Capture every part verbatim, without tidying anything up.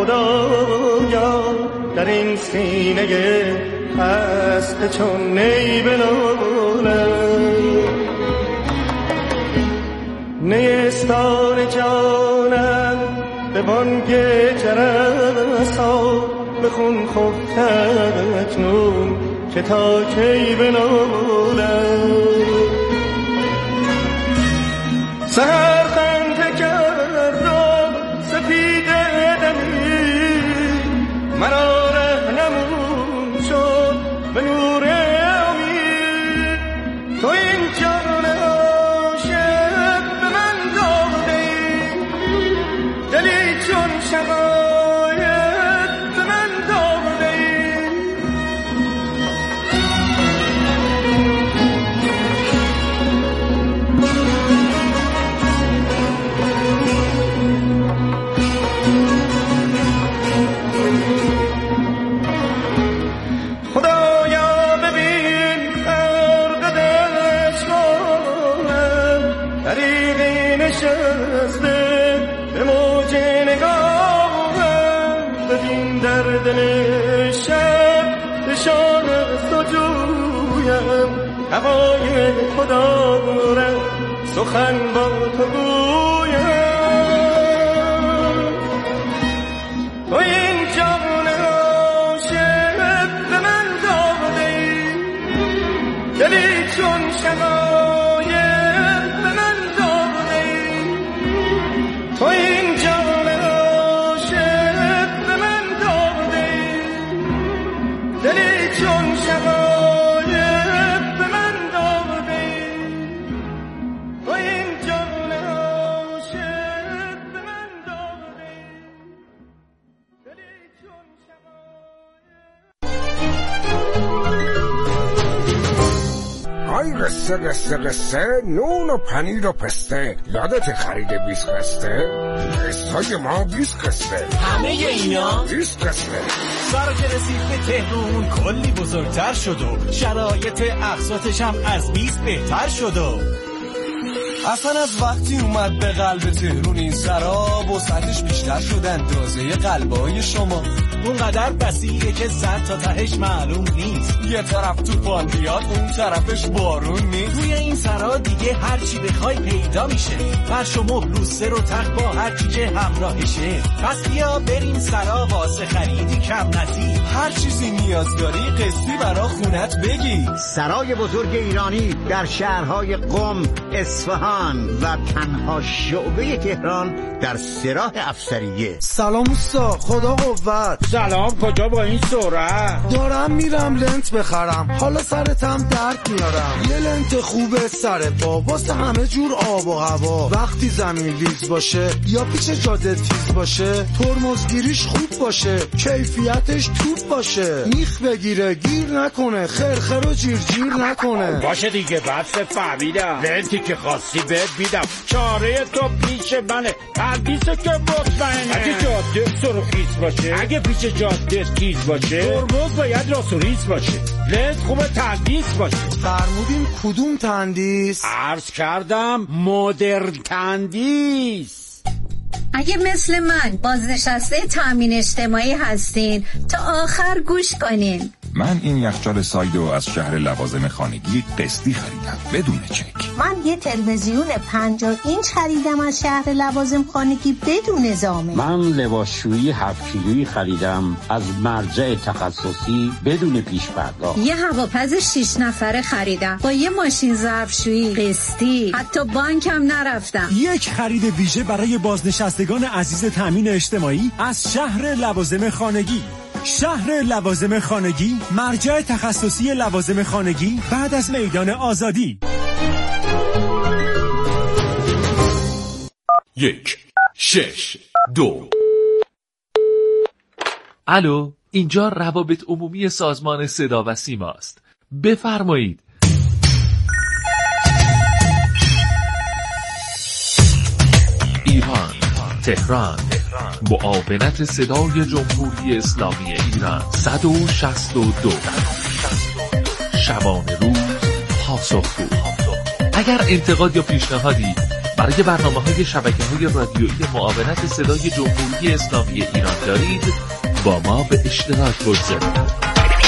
خدایا در این سینه هست چون نی بنالم نیستان جانم به بانگ جرس ها بخون خفته اکنون که تا کی بنالم سهر خنده کردم سپید دمی مرا رهنمون شد به نور امید تو این جان عاشق به من داده دلی چون شقایق به من داده خدایا ببین خرقدش کنم طریقی نشسته به موج نگاهم ببین در دل شب نشان سجویم هوای خدا را سخن با تو گویم تو این جان عاشق به من داده دلی چون شقایق به من داده تو این جان عاشق به من داده دلی چون شقایق به من داده تو این جان عاشق به من داده دلی چون آی قصه قصه قصه نون و پنیر و پسته یادت خرید بیست قصه؟ قصه ما بیست قصه همه اینا بیست قصه سارا که رسید به تهرون کلی بزرگتر شد و شرایط اقساطش هم از بیست بهتر شد و اصلا از وقتی اومد به قلب تهرون این سراب و سطحش بیشتر شد اندازه قلبای شما اونقدر بسیعه که زد تا تهش معلوم نیست یه طرف طوفان بیاد اون طرفش بارون نیست توی این سرا دیگه هر چی بخوای پیدا میشه فرش و مبل و سر و تخت با هر چی که همراهشه پس بیا بریم سرا واسه خریدی کم نزی هر چیزی نیاز داری قسطی برا خونت بگی سرای بزرگ ایرانی در شهرهای قم، اصفهان و تنها شعبه تهران در سراح افسریه. سلام اوستا، خدا قوت. سلام، کجا با این سرعت؟ دارم میرم لنت بخرم، حالا سرتم درد میارم. یه لنت خوبه سر پا واسه همه جور آب و هوا. وقتی زمین لیز باشه یا پیچ جاده تیز باشه، ترمزگیریش خوب باشه، کیفیتش توپ باشه، میخ بگیره گیر نکنه، خرخر و جیر جیر نکنه. باشه دیگه، بس فهمیدم. لنتی که خواستی بهت بیدم، چاره تو پیش منه، پردیسه که مطمئنه. اگه جاده سرخیز باشه، اگه پیچ جاده تیز باشه، ترمز باید راست و ریز باشه، لنت خوبه تندیس باشه. فرمودین کدوم تندیس؟ عرض کردم مدرن تندیس. اگه مثل من بازنشسته تامین اجتماعی هستین تا آخر گوش کنین. من این یخچال سایدو از شهر لوازم خانگی قسطی خریدم بدون چک. من یه تلویزیون پنجاه اینچ خریدم از شهر لوازم خانگی بدون زامن. من لباسشویی هفت کیلویی خریدم از مرجع تخصصی بدون پیش پرداخت. یه هواپز شش نفره خریدم با یه ماشین ظرفشویی قسطی، حتی بانکم نرفتم. یک خرید ویژه برای بازنشستگان عزیز تامین اجتماعی از شهر لوازم خانگی. شهر لوازم خانگی، مرجع تخصصی لوازم خانگی بعد از میدان آزادی. یک شش دو. الو، اینجا روابط عمومی سازمان صدا و سیما است. بفرمایید. ایران، تهران، معاونت صدای جمهوری اسلامی ایران. صد و شصت و دو. شبانه روز پاسخگو. اگر انتقاد یا پیشنهادی برای برنامه‌های شبکه‌های رادیویی معاونت صدای جمهوری اسلامی ایران دارید، با ما به اشتراک بگذارید.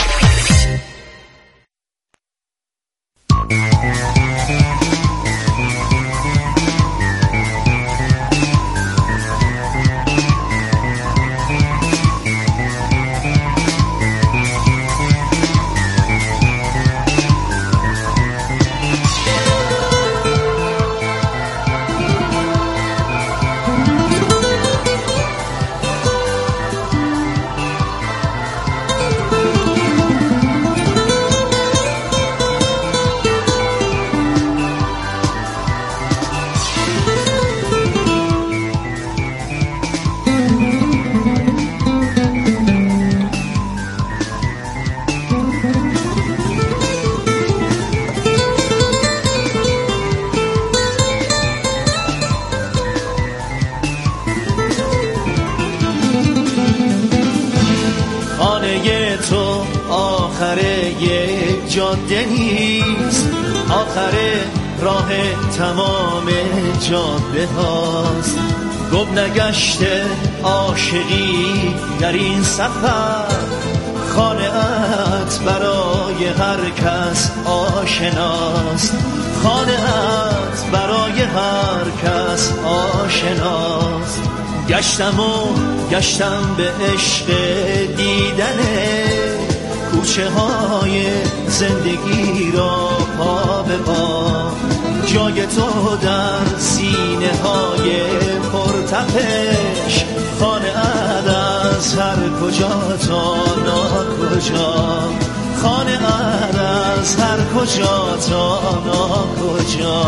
جاده نیست، آخر راه تمام جاده هاست. گم نگشته عاشقی در این سفر، خانه ات برای هر کس آشناست. خانه ات برای هر کس آشناست. گشتم و گشتم به عشق دیدنه، کوچه های زندگی را پا به پا. جای تو در سینه های پرتپش، خانه ات از هر کجا تا ناکجا. خانه ات از هر کجا تا ناکجا.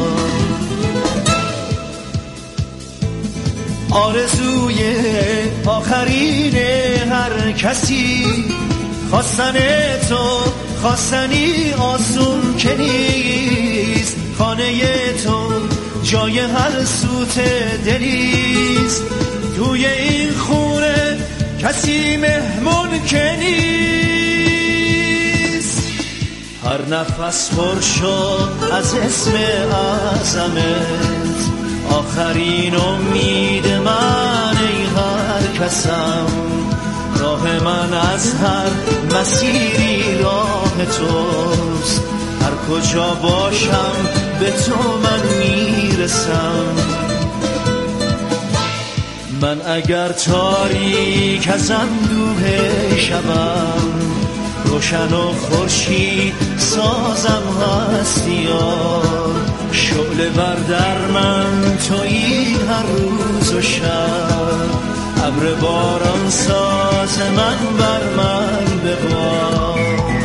آرزوی آخرین هر کسی، خواستن تو خواستنی آسون که نیست. خانه تو جای هر سوت دلیست، توی این خونه کسی مهمون که نیست. هر نفس پر شد از اسم عظمت، آخرین امید من ای هر کسم. راه من از هر مسیری راه توست، هر کجا باشم به تو من میرسم. من اگر تاریک از اندوه شبم، روشن و خورشید سازم هستیار. شعله بر در من تویی هر روز و شب، ابر باران ساز من بر من ببار.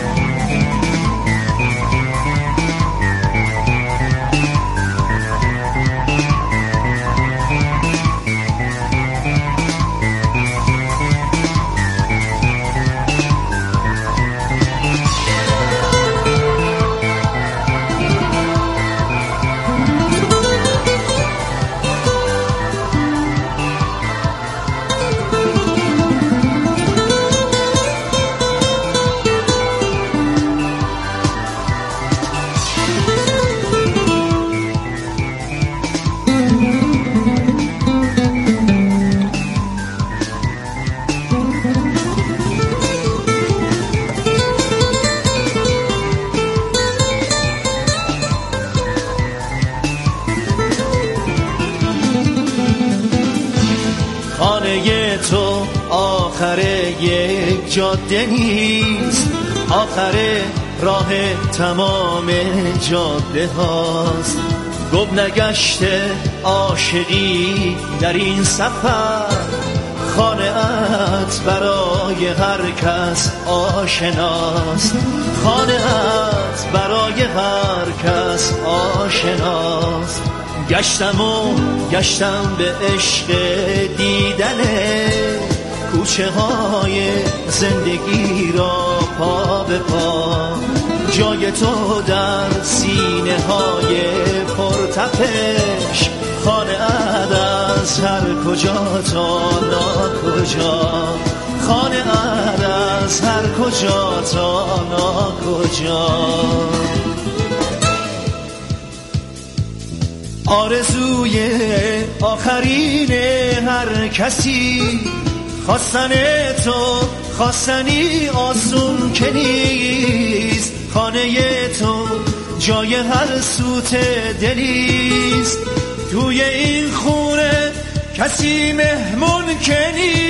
تو آخر یک جاده نیست، آخر راه تمام جاده هاست. گم نگشته عاشقی در این سفر، خانه ات برای هر کس آشناست. خانه ات برای هر کس آشناست. گشتم و گشتم به عشق دیدنه، کوچه های زندگی را پا به پا. جای تو در سینه های پرتپش، خانه ات از هر کجا تا ناکجا. خانه ات از هر کجا تا ناکجا. آرزوی آخرین هر کسی خواستن تو خواستنی آسون که نیست. خانه تو جای هر سوت دلیست. توی این خونه کسی مهمون که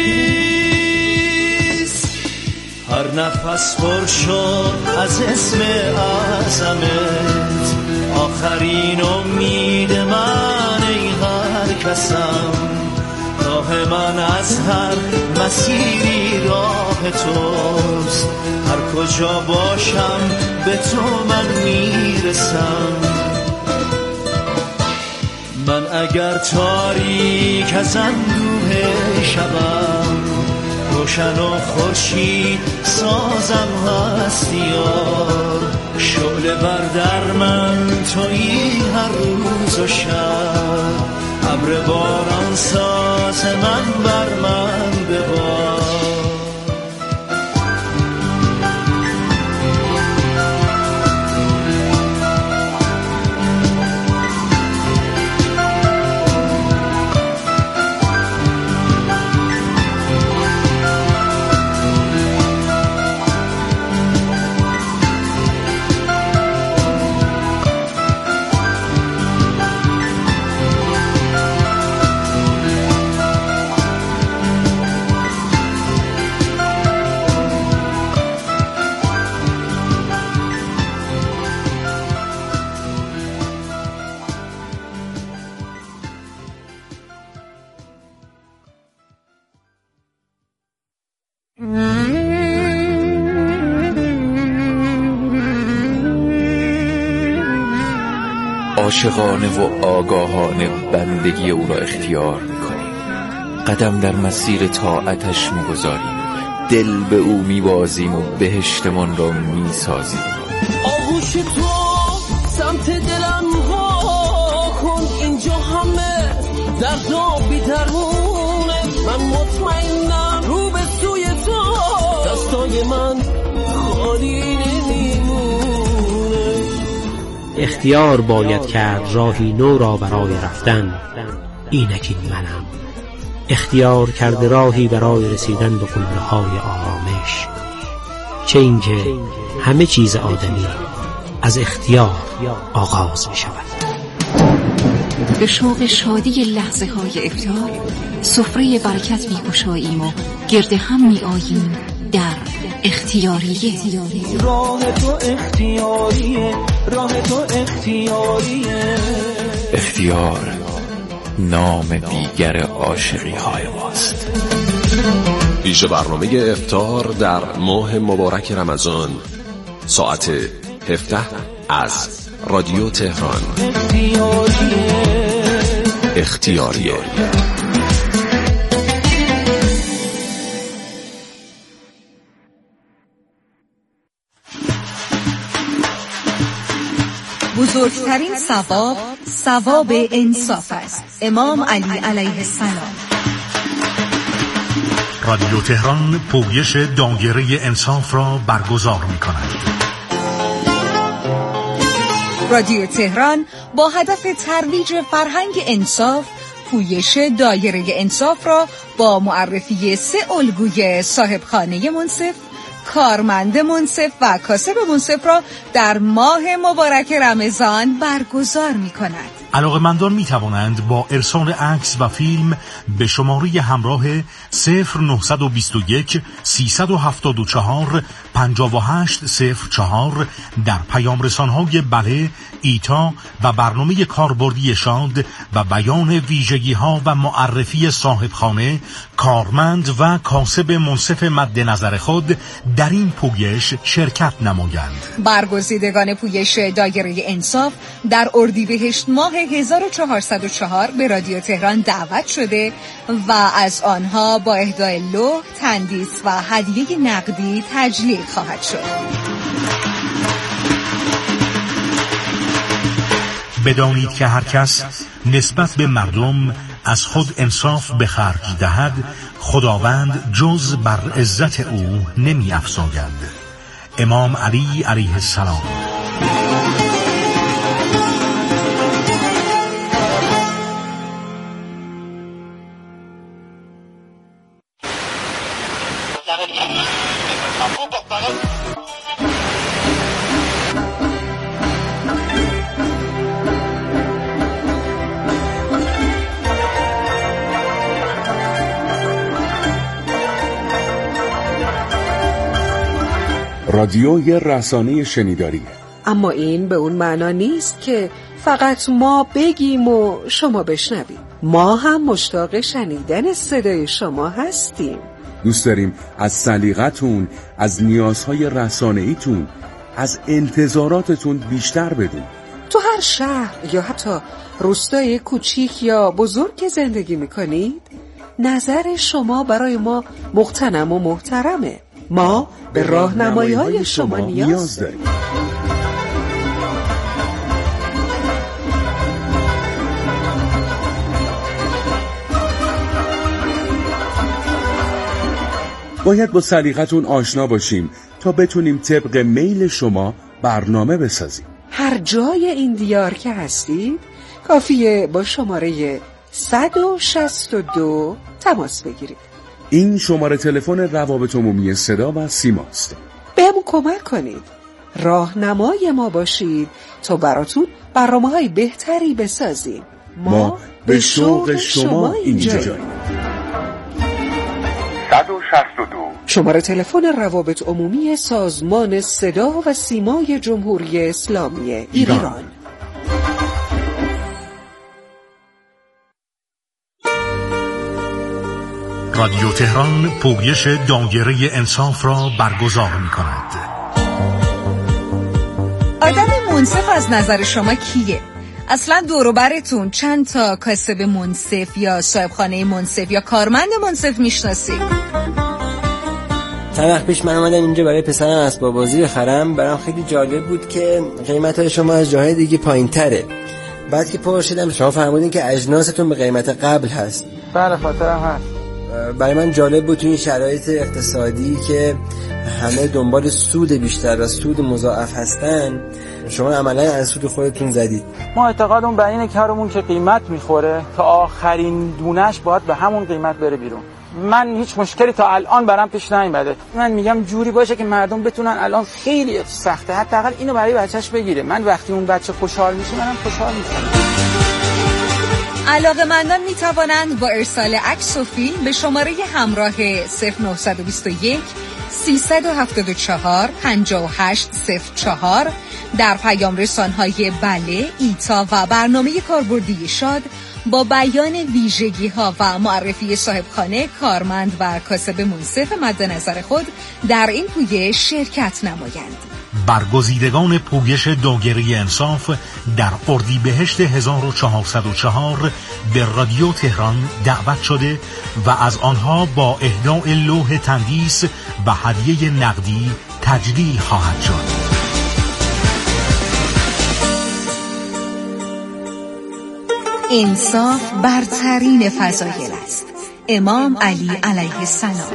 نیست. هر نفس پر شد از اسم عظمت، آخرین امید من ای هر کسم. راه من از هر مسیری راه توست، هر کجا باشم به تو من میرسم. من اگر تاریک از اندوه شبم، روشن و خورشید سازم هستیار. شعله بر در من تویی هر روز و شب، ابر باران ساز من بر من ببار. عاشقانه و آگاهانه بندگی او را اختیار می‌کنیم، قدم در مسیر طاعتش می‌گذاریم، دل به او می‌بازیم و بهشتمان را می‌سازیم. آغوش تو سمت دلم ها کن، اینجا همه درد و بی‌درمونه. من مطمئنم رو به سوی تو دستای من خالی نمیمونه. اختیار باید کرد راهی نو را برای رفتن، اینک این منم. اختیار کرده راهی برای رسیدن به قله‌های آرامش. چه اینکه همه چیز آدمی از اختیار آغاز می شود. به شوق شادی لحظه های افطار سفره برکت می گشاییم و گرد هم می آییم در اختیاریه. راه تو اختیاریه، راه تو اختیاریه. اختیار نام دیگر عاشقی های ماست. پیش برنامه افطار در ماه مبارک رمضان ساعت هفده از رادیو تهران. اختیاریه اختیاریه بزرگترین ثواب ثواب انصاف است. امام علی علیه السلام. رادیو تهران پویش دایره انصاف را برگزار می کند. رادیو تهران با هدف ترویج فرهنگ انصاف پویش دایره انصاف را با معرفی سه الگوی صاحبخانه منصف، کارمند منصف و کاسب منصف را در ماه مبارک رمضان برگزار می کند. علاقه‌مندان می توانند با ارسال عکس و فیلم به شماره همراه صفر نهصد و بیست و یک سیصد و هفتاد و چهار پنجاه و هشت صفر چهار در پیام رسان‌های بله، ایتا و برنامه کاربردی شاد و بیان ویژگی‌ها و معرفی صاحبخانه، کارمند و کاسب منصف مد نظر خود در این پویش شرکت نمایند. برگزیدگان پویش دایره انصاف در اردیبهشت ماه هزار و چهارصد و چهار به رادیو تهران دعوت شده و از آنها با اهدای لوح، تندیس و هدیه نقدی تجلیل خواهد شد. بدانید که هر کس نسبت به مردم از خود انصاف به خرج دهد، خداوند جز بر عزت او نمی افزاید. امام علی علیه السلام. رادیو یه رسانه شنیداریه، اما این به اون معنا نیست که فقط ما بگیم و شما بشنویم. ما هم مشتاق شنیدن صدای شما هستیم. دوست داریم از سلیقتون، از نیازهای رسانه‌ایتون، از انتظاراتتون بیشتر بدون. تو هر شهر یا حتی روستای کوچیک یا بزرگ که زندگی میکنید، نظر شما برای ما مغتنم و محترمه. ما به راهنمایی‌های شما نیاز داریم. باید با سلیقتون آشنا باشیم تا بتونیم طبق میل شما برنامه بسازیم. هر جای این دیار که هستید کافیه با شماره صد و شصت و دو تماس بگیرید. این شماره تلفن روابط عمومی صدا و سیماست. بهمون کمک کنید، راهنمای ما باشید تا براتون برنامه‌های بهتری بسازیم. ما, ما به شوق شما اینجاییم. صد و شصت و دو شماره تلفن روابط عمومی سازمان صدا و سیمای جمهوری اسلامی ایران, ایران. رادیو تهران پویش دایره انصاف را برگزار می کند. آدم منصف از نظر شما کیه؟ اصلا دور و برتون چند تا کاسب منصف یا صاحبخانه منصف یا کارمند منصف میشناسید؟ چند وقت پیش من اومدم اینجا برای پسرم اسباب بازی بخرم. برام خیلی جالب بود که قیمت‌های شما از جاهای دیگه پایین‌تره. بعد که پرسیدم شما فرمودین که اجناستون به قیمت قبل هست. بله خاطرم هست. برای من جالب بود تو این شرایط اقتصادی که همه دنبال سود بیشتر و سود مضاعف هستن، شما عملا از سود خودتون زدید. ما اعتقادمون بر اینه که هرمون که قیمت میخوره تا آخرین دونش باید به همون قیمت بره بیرون. من هیچ مشکلی تا الان برام پیش نیومده. من میگم جوری باشه که مردم بتونن، الان خیلی سخته، حداقل اینو برای بچه‌ش بگیره. من وقتی اون بچه خوشحال میشه منم خوشحال میشم. علاقه‌مندان می توانند با ارسال عکس و فیلم به شماره همراه صفر نه دو یک سیصد و هفتاد و چهار پنجاه و هشت صفر چهار در پیام رسان‌های بله، ایتا و برنامه کاربردی شاد با بیان ویژگی‌ها و معرفی صاحبخانه، کارمند و کاسب منصف مد نظر خود در این پویش شرکت نمایند. برگزیدگان پویش دایره انصاف در اردیبهشت هزار و چهارصد و چهار به رادیو تهران دعوت شده و از آنها با اهداء لوح تندیس و هدیه نقدی تجلیل خواهد شد. انصاف برترین فضایل است. امام علی علیه السلام.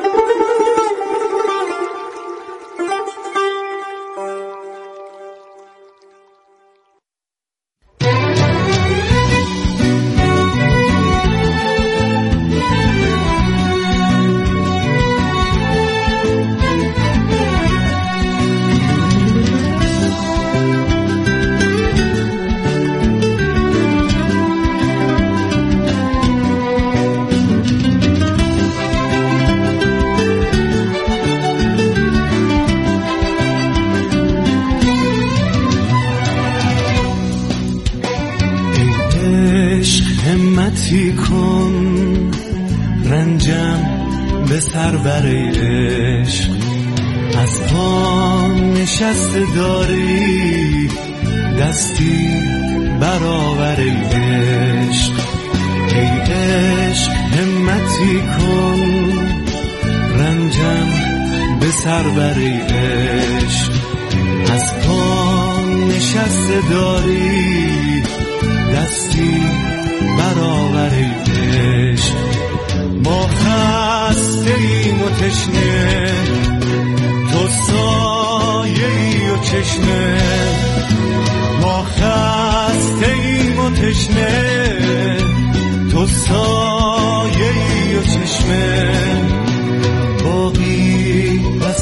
همتی کن رنجم به سر بر عشق، از پا نشسته داری دستی برابر عشق. ای عشق همتی کن رنجم به سر بر عشق، از پا نشسته داری دستی برابر عشق. ما خسته ایم و تشنه تو سایه ای و چشمه، ما خسته ایم و تشنه تو سایه ای و چشمه، باقی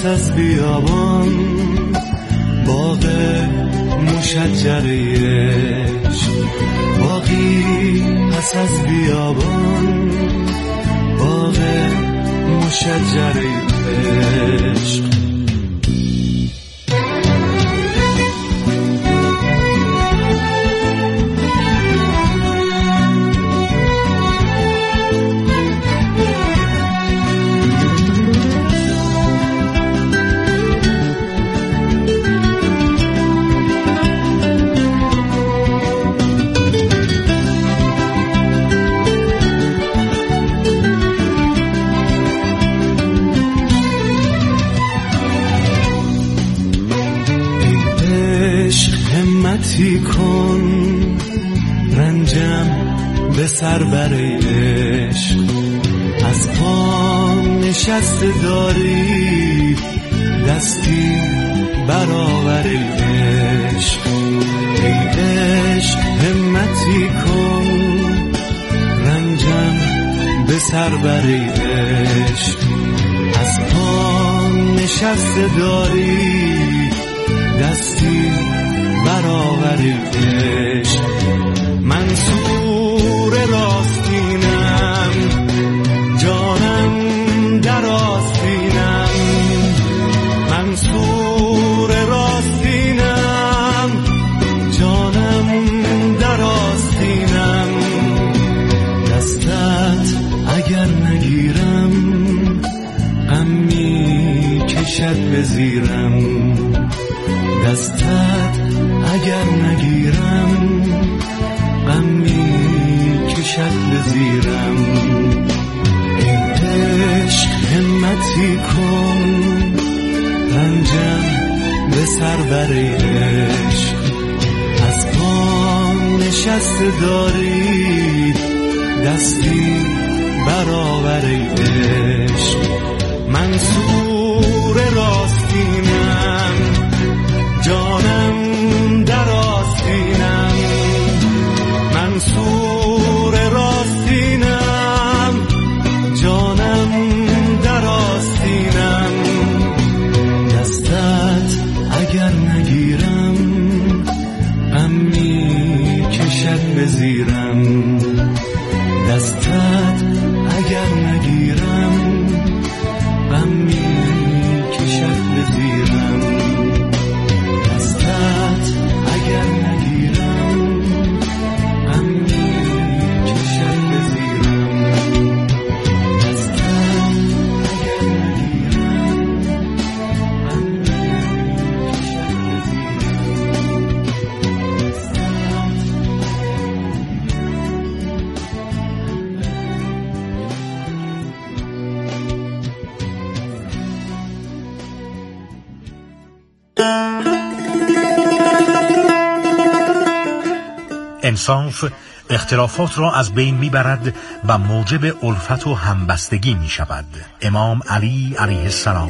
پس از بیابان باغ مشجره عشق، باغی پس از بیابان باغ مشجره عشق. همتی کن رنجم به سر بره عشق، از پا نشسته داری دستی برآور عشق. ای عشق همتی کن رنجم به سر بره عشق، از پا نشسته داری دستی برآور عشق. منصور راستینم جانم در آستینم، منصور راستینم جانم در آستینم. دستت اگر نگیرم غم می کشد به زیرم، دستت اگر نگیرم غم می کشد به زیرم. این عشق همتی کن رنجم به سر بره عشق، از پا نشسته داری دستی برآور عشق. منصور راستینم جانم در آستینم، منصور راستینم جانم در آستینم. دستت اگر نگیرم غم می کشد به زیرم، دستت اگر نگیرم غم می کشد به زیرم. اگر نگیرم غم می کشد به زیرم، دستم اگر نگیرم غم می کشد به انصاف اختلافات را از بین میبرد و موجب الفت و همبستگی می شود. امام علی علیه السلام.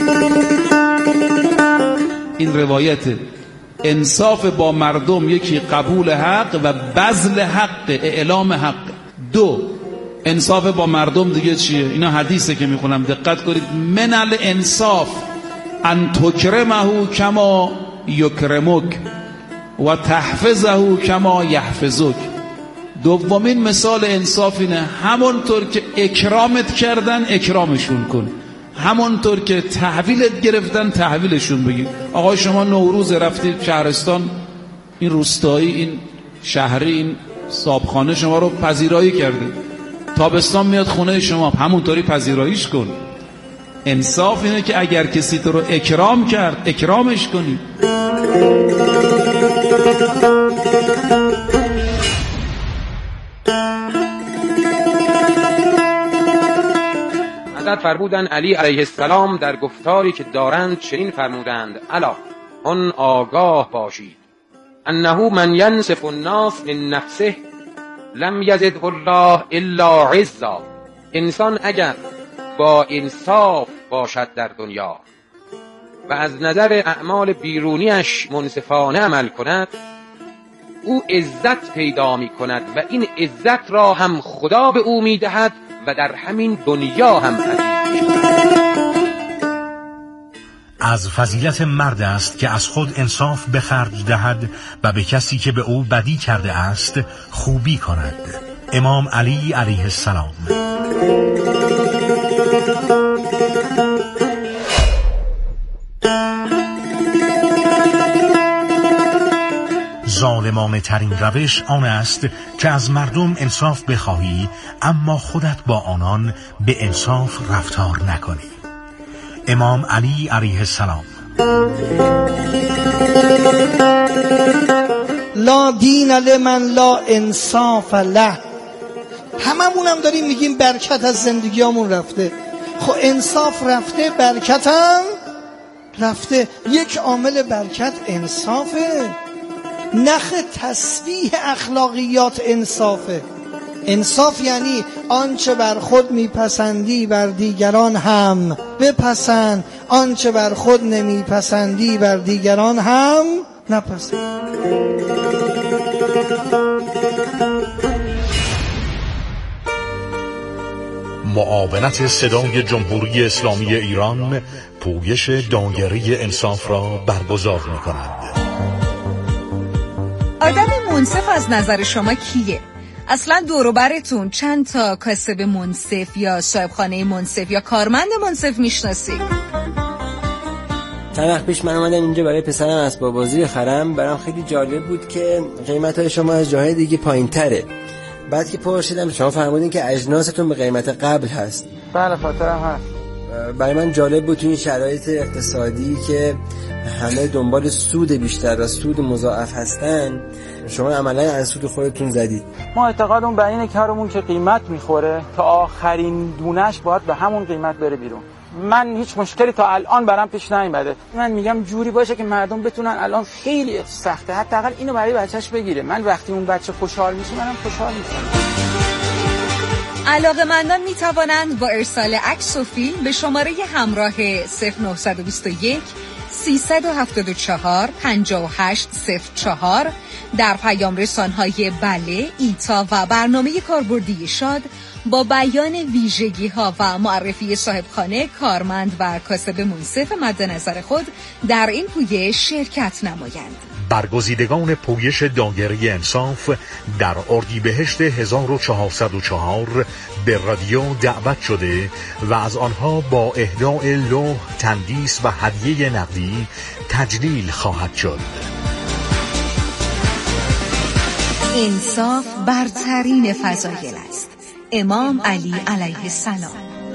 این روایت انصاف با مردم، یکی قبول حق و بذل حق، اعلام حق. دو، انصاف با مردم دیگه چیه؟ اینا حدیثه که میخونم، دقت کنید. من الانصاف ان تکرمه کما یکرمک و تحفظه کما یحفظک. دومین مثال انصاف اینه همونطور که اکرامت کردن اکرامشون کن، همونطور که تحویلت گرفتن تحویلشون بگیر. آقای شما نوروز رفتید شهرستان، این روستایی، این شهری، این صابخانه شما رو پذیرایی کرده، تابستان میاد خونه شما، همونطوری پذیراییش کن. انصاف اینه که اگر کسی تو رو اکرام کرد اکرامش کنی. حضرت فرمودند علی علیه السلام در گفتاری که دارند چنین فرمودند: الا آن آگاه باشید انه من ینصف الناس من نفسه لم یزده الله الا عزا. انسان اگر با انصاف باشد در دنیا و از نظر اعمال بیرونیش منصفانه عمل کند، او عزت پیدا می کند و این عزت را هم خدا به او می دهد و در همین دنیا هم عزیز می شود. از فضیلت مرد است که از خود انصاف به خرج دهد و به کسی که به او بدی کرده است خوبی کند. امام علی علیه السلام. ظالمانه ترین روش آن است که از مردم انصاف بخواهی اما خودت با آنان به انصاف رفتار نکنی. امام علی علیه السلام. لا دین لمن لا انصاف له. هممون هم داریم میگیم برکت از زندگیامون رفته. خب انصاف رفته، برکت هم رفته. یک عامل برکت انصافه. نخ تسبیح اخلاقیات انصافه. انصاف یعنی آنچه بر خود میپسندی بر دیگران هم بپسند، آنچه بر خود نمیپسندی بر دیگران هم نپسند. معاونت صدای جمهوری اسلامی ایران پویش دایره انصاف را برگزار می‌کند. آدم منصف از نظر شما کیه؟ اصلا دور و برتون چند تا کاسب منصف یا صاحبخانه منصف یا کارمند منصف میشناسید؟ چند وقت پیش من اومدم اینجا برای پسرم اسباب بازی بخرم. برام خیلی جالب بود که قیمت‌های شما از جاهای دیگه پایین‌تره. بعد که پرسیدم شما فرمودین که اجناستون به قیمت قبل هست. بله خاطرم هست. برای من جالب بود تو این شرایط اقتصادی که همه دنبال سود بیشتر و سود مضاعف هستن، شما عملا از سود خودتون زدید. ما اعتقادمون بر اینه که هرمون که قیمت میخوره تا آخرین دونش باید به همون قیمت بره بیرون. من هیچ مشکلی تا الان برام پیش نیومده. من میگم جوری باشه که مردم بتونن، الان خیلی سخته، حداقل اینو برای بچه‌ش بگیره. من وقتی اون بچه خوشحال میشه منم خوشحال میشم. علاقه‌مندان می توانند با ارسال عکس و فیلم به شماره همراه صفر نه دو یک سیصد و هفتاد و چهار پنجاه و هشت صفر چهار در پیام رسان‌های بله، ایتا و برنامه کاربردی شاد با بیان ویژگی‌ها و معرفی صاحبخانه، کارمند و کاسب منصف مد نظر خود در این پویش شرکت نمایند. برگزیدگان پویش دایره انصاف در اردیبهشت هزار و چهارصد و چهار به رادیو دعوت شده و از آنها با اهدای لوح، تندیس و هدیه نقدی تجلیل خواهد شد. انصاف برترین فضایل است. امام علی علیه السلام.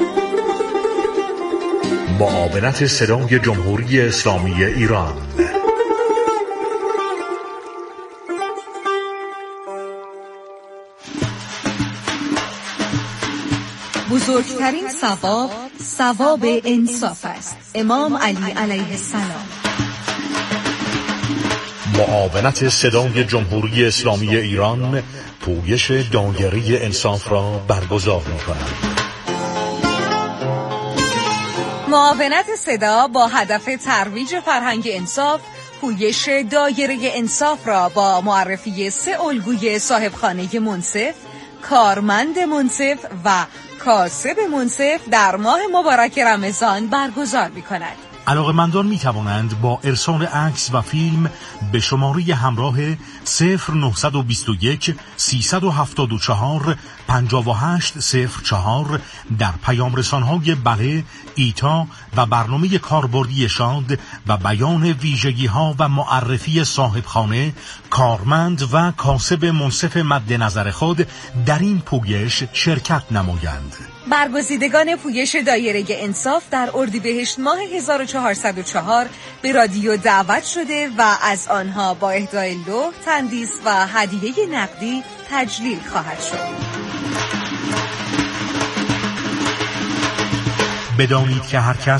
معاونت صدای جمهوری اسلامی ایران. بزرگترین ثواب ثواب انصاف است. امام علی علیه السلام. معاونت صدای جمهوری اسلامی ایران پویش دایره انصاف را برگزار می‌کند. معاونت صدا با هدف ترویج فرهنگ انصاف پویش دایره انصاف را با معرفی سه الگوی صاحبخانه منصف، کارمند منصف و کاسب منصف در ماه مبارک رمضان برگزار می‌کند. علاقه‌مندان می‌توانند با ارسال عکس و فیلم به شماره همراه صفر نه دو یک سیصد و هفتاد و چهار پنجاه و هشت صفر چهار در پیام رسان‌های بله، ایتا و برنامه کاربردی شاد و بیان ویژگی‌ها و معرفی صاحبخانه، کارمند و کاسب منصف مد نظر خود در این پویش شرکت نمایند. برگزیدگان پویش دایره انصاف در اردیبهشت ماه هزار و چهارصد و چهار به رادیو دعوت شده و از آنها با اهدای لوح، تندیس و هدیه نقدی تجلیل خواهد شد. بدانید که هر کس